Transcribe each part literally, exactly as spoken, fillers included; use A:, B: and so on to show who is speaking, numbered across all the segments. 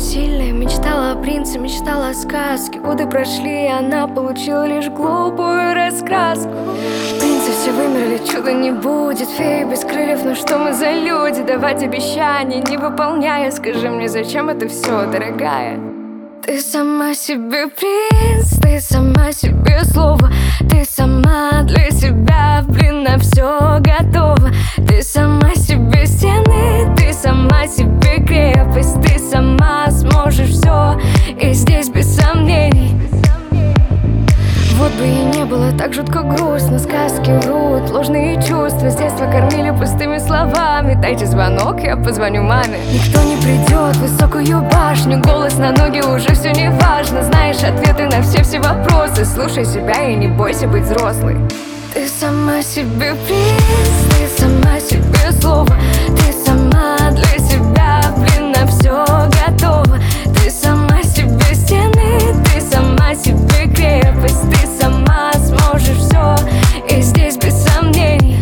A: сильная, мечтала о принце, мечтала о сказке. Годы прошли, и она получила лишь глупую раскраску. Принцы все вымерли, чуда не будет, феи без крыльев, но что мы за люди? Давать обещания, не выполняя. Скажи мне, зачем это все, дорогая? Ты сама себе принц, ты сама себе слово. Ты сама для себя, блин, на все готова. Ты сама себе стены, ты сама себе крепость. Ты сама сможешь все, и здесь без сомнений. Вот бы и не было так жутко грустно. Сказки врут, ложные чувства. С детства кормили пустыми словами. Дайте звонок, я позвоню маме. Никто не придет в высокую башню. Голос на ноги, уже все не важно. Знаешь ответы на все-все вопросы. Слушай себя и не бойся быть взрослой. Ты сама себе принц, ты сама себе слово. Ты сама для себя, блин, на все готова. Ты сама себе стены, ты сама себе крепость. Ты сама сможешь все, и здесь без сомнений.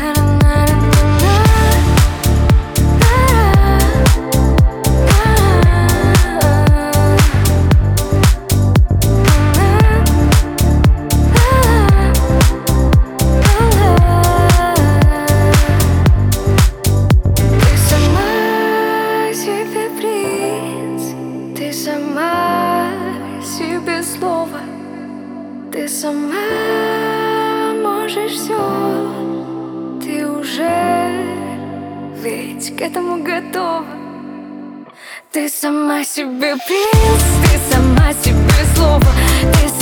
A: Ты сама себе слово. Ты сама можешь все. Ты уже ведь к этому готова. Ты сама себе принц, ты сама себе слово. Ты